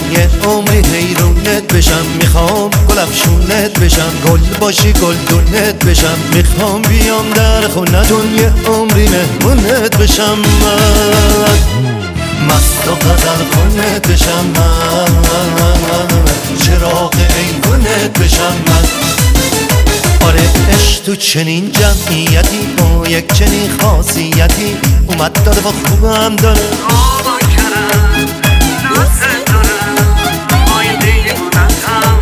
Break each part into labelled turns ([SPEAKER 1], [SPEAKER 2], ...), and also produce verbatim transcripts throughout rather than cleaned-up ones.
[SPEAKER 1] یه عمری حیرونت بشم. میخوام گل افشونت بشم، گل باشی گلدونت بشم. میخوام بیام در خونتون یه عمری مهمونت بشم. من مست و غزل خونت بشم، من چراغ ایوونت بشم. من آره عشق تو چنین جمعیتی با یک چنین خاصیتی اومد داره و خوبم داره.
[SPEAKER 2] بابا کرم دوست دارم آینده دیوونتم.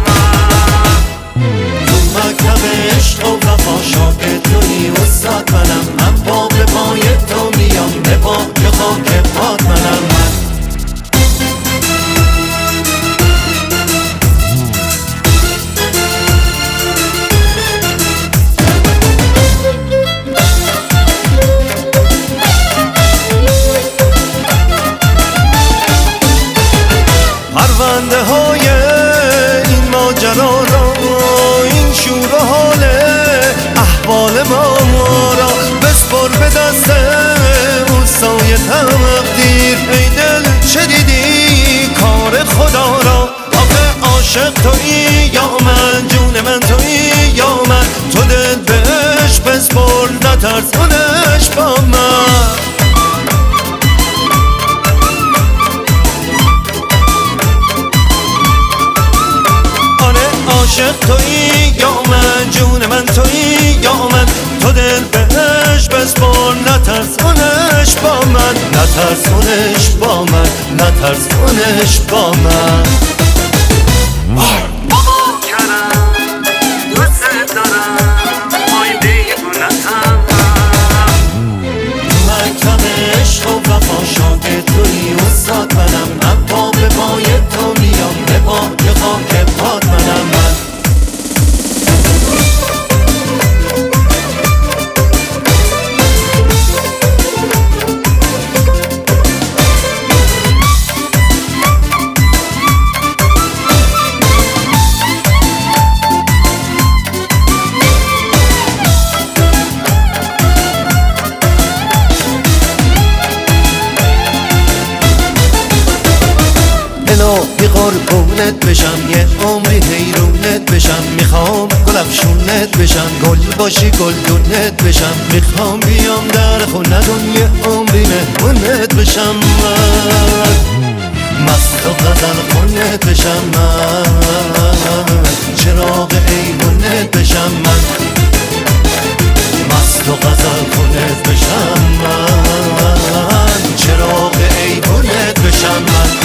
[SPEAKER 1] تو مکتب عشق و وفا شاگرد تویی استاد منم. من پا به پای تو میام، به پای خاک پات منم. من پرونده های این ماجرا را، این شور و حال احوال ما را بسپر به دست اوستای تقدیر. ای دل چه دیدی کار خدا را؟ آخه عاشق تویی یا من، جون من تویی یا من. تو دل بهش بسپر نترسونش با من. عاشق تویی یا من، جون من تویی یا من. تو دل بهش بسپر نترسونش با من، نترسونش با من، نترسونش با من.
[SPEAKER 2] بابا کرم دوست دارم آینده دیوونتم.
[SPEAKER 1] مکتب عشق و وفا شاگرد تویی استاد منم. من پا به پای تو میام، به پای خاک پات منم. من الهی قربونت بشم، یه عمری حیرونت بشم. میخوام گل افشونت بشم، گل باشی گلدونت بشم. میخوام بیام در خونتون یه عمری مهمونت بشم. من مست و غزل خونت بشم، من چراغ ایوونت بشم. من مست و غزل خونت بشم، من چراغ ایوونت بشم. من